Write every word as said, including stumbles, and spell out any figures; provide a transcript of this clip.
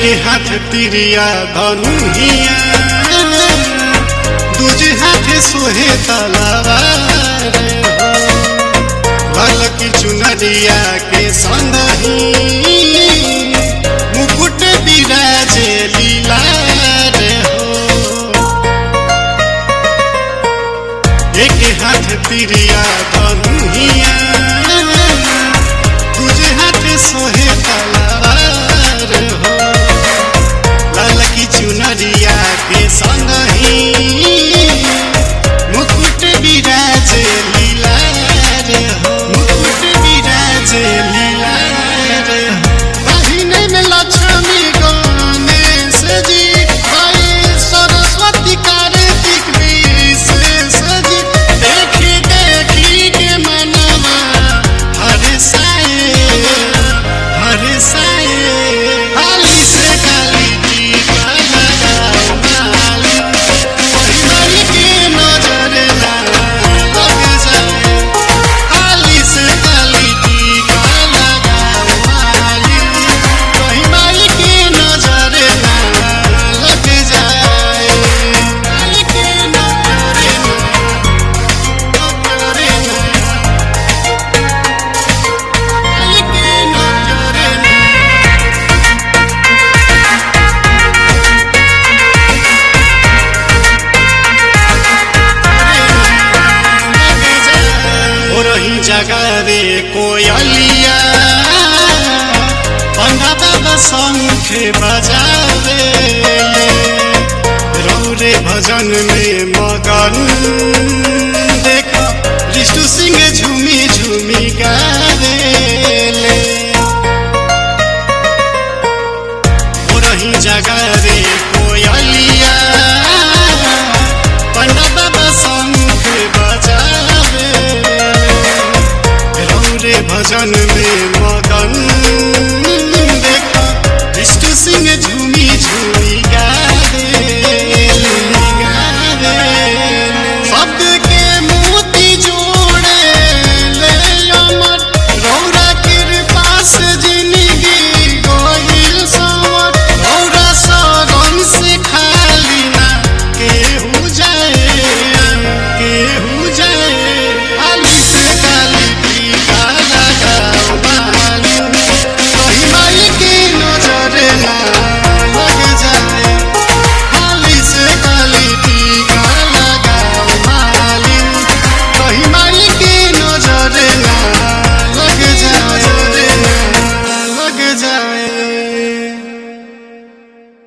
हाथ तिरिया धनुहिया दूजे हाथ सोहे तलवार हो लाल की चुनरिया के संगही मुकुट बिराजे लीलार हो एक हाथ तिरिया धनुहिया दूजे हाथ सोहे तलवार हो लाल की चुनरिया के संगही मुकुट बिराजे लीलार हो मुकुट बिराजे लीलार हो बहिने में लक्ष्मी गणेश जी भाई सरस्वती कार्तिक विशेष जी देखी देखी के मनवा हरे साए हरे साए हाली से काली जी का लगाओ माली वही माली के नजर ना लग जाए हाली से काली जी का लगाओ माली वही माली के नजर ना लग जाए माली के नजर ना नजर ना माली के नजर ना हो रही जगह रे कोयलिया पंडा बाबा शंख बजावे रौरे भजन में मगन देखो विष्णु सिंह झूमी झूमी गावेले हो रही जगह रे कोयलिया पंडा बाबा शंख बजावे रौरे भजन में मगन देखो विष्णु सिंह